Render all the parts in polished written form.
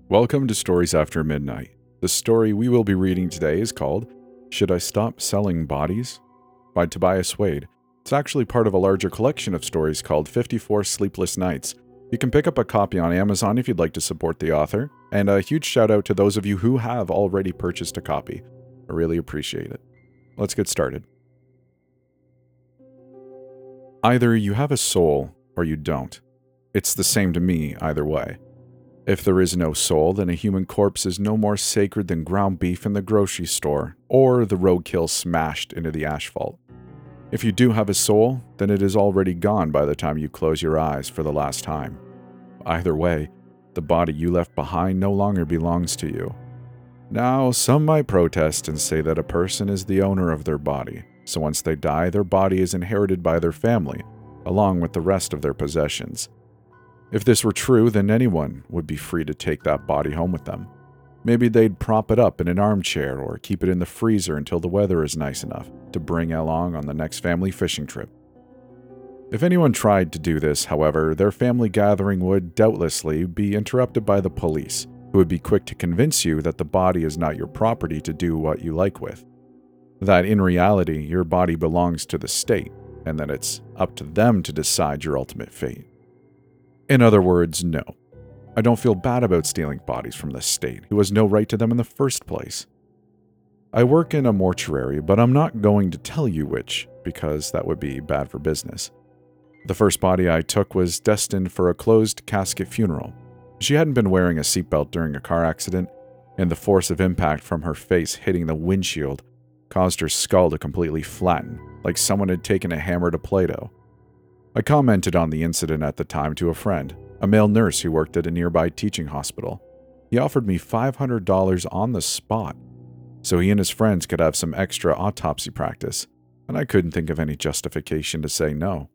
Welcome to Stories After Midnight. The story we will be reading today is called Should I Stop Selling Bodies? By Tobias Wade. It's actually part of a larger collection of stories called 54 Sleepless Nights. You can pick up a copy on Amazon if you'd like to support the author, and a huge shout out to those of you who have already purchased a copy. I really appreciate it. Let's get started. Either you have a soul or you don't. It's the same to me either way. If there is no soul, then a human corpse is no more sacred than ground beef in the grocery store, or the roadkill smashed into the asphalt. If you do have a soul, then it is already gone by the time you close your eyes for the last time. Either way, the body you left behind no longer belongs to you. Now, some might protest and say that a person is the owner of their body, so once they die, their body is inherited by their family, along with the rest of their possessions. If this were true, then anyone would be free to take that body home with them. Maybe they'd prop it up in an armchair or keep it in the freezer until the weather is nice enough to bring along on the next family fishing trip. If anyone tried to do this, however, their family gathering would doubtlessly be interrupted by the police, who would be quick to convince you that the body is not your property to do what you like with. That in reality, your body belongs to the state, and that it's up to them to decide your ultimate fate. In other words, no. I don't feel bad about stealing bodies from the state, who has no right to them in the first place. I work in a mortuary, but I'm not going to tell you which, because that would be bad for business. The first body I took was destined for a closed casket funeral. She hadn't been wearing a seatbelt during a car accident, and the force of impact from her face hitting the windshield caused her skull to completely flatten, like someone had taken a hammer to Play-Doh. I commented on the incident at the time to a friend, a male nurse who worked at a nearby teaching hospital. He offered me $500 on the spot, so he and his friends could have some extra autopsy practice, and I couldn't think of any justification to say no.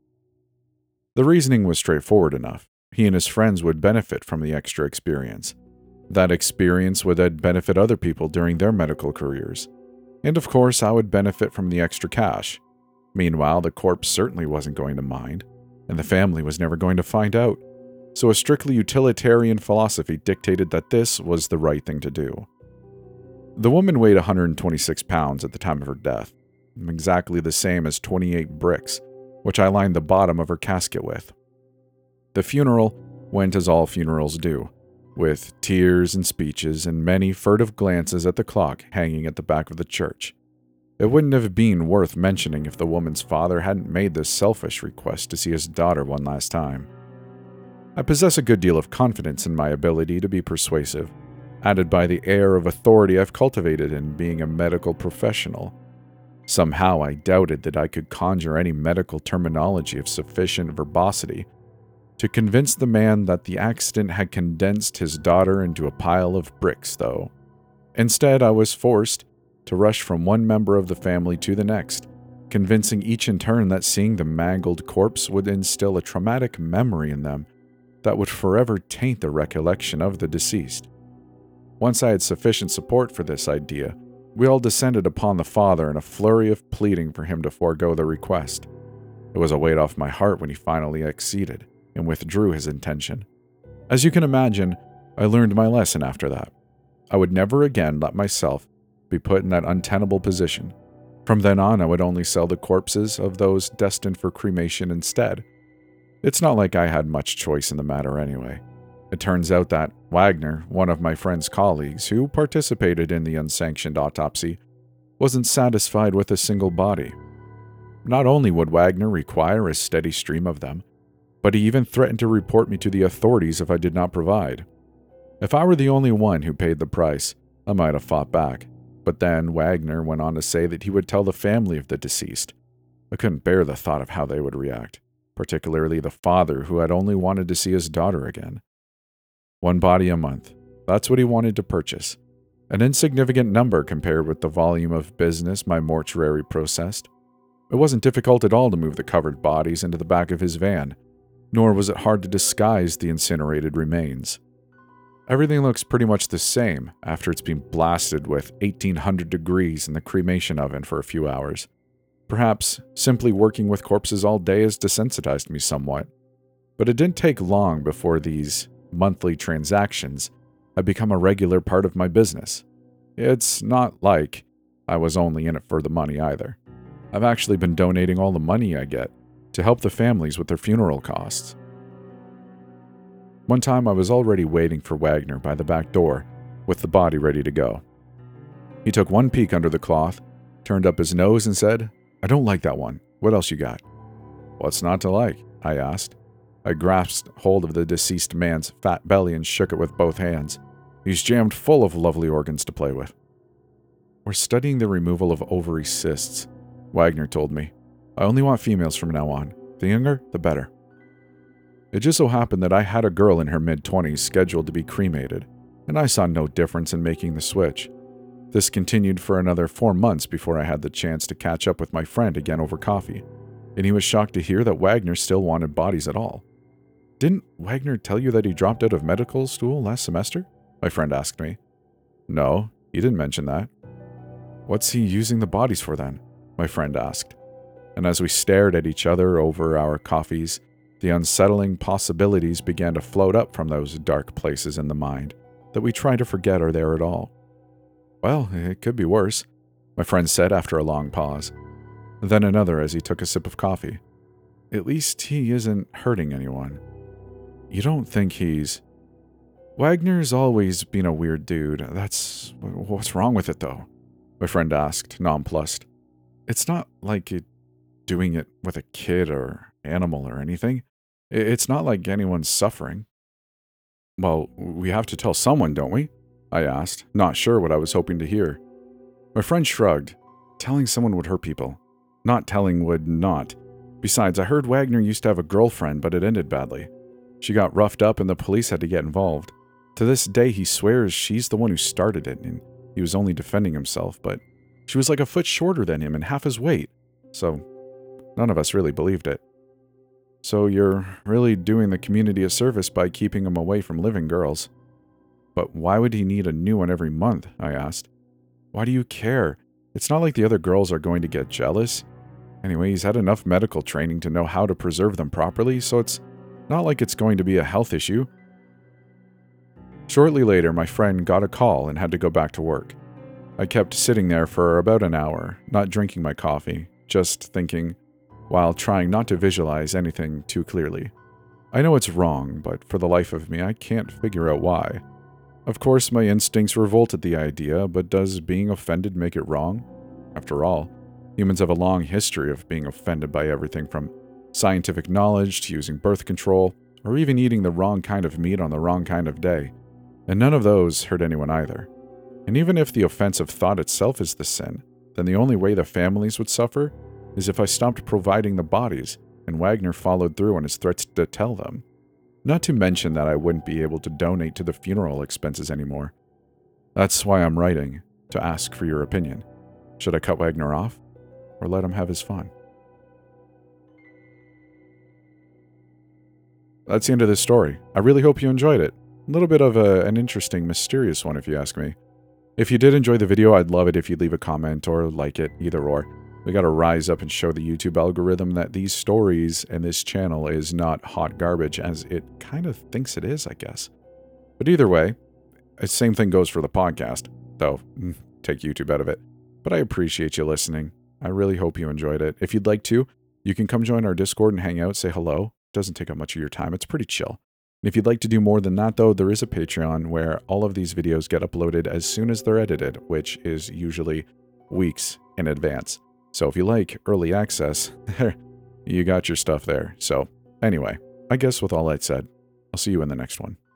The reasoning was straightforward enough. He and his friends would benefit from the extra experience. That experience would then benefit other people during their medical careers. And of course, I would benefit from the extra cash. Meanwhile, the corpse certainly wasn't going to mind, and the family was never going to find out. So a strictly utilitarian philosophy dictated that this was the right thing to do. The woman weighed 126 pounds at the time of her death, exactly the same as 28 bricks, which I lined the bottom of her casket with. The funeral went as all funerals do, with tears and speeches and many furtive glances at the clock hanging at the back of the church. It wouldn't have been worth mentioning if the woman's father hadn't made this selfish request to see his daughter one last time. I possess a good deal of confidence in my ability to be persuasive, added by the air of authority I've cultivated in being a medical professional. Somehow I doubted that I could conjure any medical terminology of sufficient verbosity to convince the man that the accident had condensed his daughter into a pile of bricks, though. Instead, I was forced to rush from one member of the family to the next, convincing each in turn that seeing the mangled corpse would instill a traumatic memory in them that would forever taint the recollection of the deceased. Once I had sufficient support for this idea, we all descended upon the father in a flurry of pleading for him to forego the request. It was a weight off my heart when he finally acceded and withdrew his intention. As you can imagine, I learned my lesson after that. I would never again let myself be put in that untenable position. From then on, I would only sell the corpses of those destined for cremation instead. It's not like I had much choice in the matter anyway. It turns out that Wagner, one of my friend's colleagues who participated in the unsanctioned autopsy, wasn't satisfied with a single body. Not only would Wagner require a steady stream of them, but he even threatened to report me to the authorities if I did not provide. If I were the only one who paid the price, I might have fought back. But then Wagner went on to say that he would tell the family of the deceased. I couldn't bear the thought of how they would react, particularly the father who had only wanted to see his daughter again. One body a month. That's what he wanted to purchase. An insignificant number compared with the volume of business my mortuary processed. It wasn't difficult at all to move the covered bodies into the back of his van, nor was it hard to disguise the incinerated remains. Everything looks pretty much the same after it's been blasted with 1800 degrees in the cremation oven for a few hours. Perhaps simply working with corpses all day has desensitized me somewhat. But it didn't take long before these monthly transactions had become a regular part of my business. It's not like I was only in it for the money either. I've actually been donating all the money I get to help the families with their funeral costs. One time I was already waiting for Wagner by the back door with the body ready to go. He took one peek under the cloth, turned up his nose and said, "I don't like that one. What else you got?" "What's not to like?" I asked. I grasped hold of the deceased man's fat belly and shook it with both hands. He's jammed full of lovely organs to play with. "We're studying the removal of ovary cysts," Wagner told me. "I only want females from now on. The younger, the better." It just so happened that I had a girl in her mid-20s scheduled to be cremated, and I saw no difference in making the switch. This continued for another 4 months before I had the chance to catch up with my friend again over coffee, and he was shocked to hear that Wagner still wanted bodies at all. "Didn't Wagner tell you that he dropped out of medical school last semester?" my friend asked me. "No, he didn't mention that." "What's he using the bodies for then?" my friend asked. And as we stared at each other over our coffees, the unsettling possibilities began to float up from those dark places in the mind that we try to forget are there at all. "Well, it could be worse," my friend said after a long pause. Then another as he took a sip of coffee. "At least he isn't hurting anyone." "You don't think he's—" "Wagner's always been a weird dude. What's wrong with it, though?" my friend asked, nonplussed. "It's not like doing it with a kid or animal or anything. It's not like anyone's suffering." "Well, we have to tell someone, don't we?" I asked, not sure what I was hoping to hear. My friend shrugged. "Telling someone would hurt people. Not telling would not. Besides, I heard Wagner used to have a girlfriend, but it ended badly. She got roughed up and the police had to get involved. To this day, he swears she's the one who started it, and he was only defending himself, but she was like a foot shorter than him and half his weight. So none of us really believed it." "So you're really doing the community a service by keeping him away from living girls." "But why would he need a new one every month?" I asked. "Why do you care? It's not like the other girls are going to get jealous. Anyway, he's had enough medical training to know how to preserve them properly, so it's not like it's going to be a health issue." Shortly later, my friend got a call and had to go back to work. I kept sitting there for about an hour, not drinking my coffee, just thinking, while trying not to visualize anything too clearly. I know it's wrong, but for the life of me, I can't figure out why. Of course, my instincts revolt at the idea, but does being offended make it wrong? After all, humans have a long history of being offended by everything from scientific knowledge to using birth control, or even eating the wrong kind of meat on the wrong kind of day. And none of those hurt anyone either. And even if the offensive thought itself is the sin, then the only way the families would suffer is if I stopped providing the bodies and Wagner followed through on his threats to tell them. Not to mention that I wouldn't be able to donate to the funeral expenses anymore. That's why I'm writing, to ask for your opinion. Should I cut Wagner off, or let him have his fun? That's the end of this story. I really hope you enjoyed it. A little bit of an interesting, mysterious one, if you ask me. If you did enjoy the video, I'd love it if you'd leave a comment or like it, either or. We gotta rise up and show the YouTube algorithm that these stories and this channel is not hot garbage, as it kind of thinks it is, I guess. But either way, the same thing goes for the podcast, though, take YouTube out of it. But I appreciate you listening. I really hope you enjoyed it. If you'd like to, you can come join our Discord and hang out, say hello. It doesn't take up much of your time. It's pretty chill. And if you'd like to do more than that, though, there is a Patreon where all of these videos get uploaded as soon as they're edited, which is usually weeks in advance. So if you like early access, you got your stuff there. So anyway, I guess with all that said, I'll see you in the next one.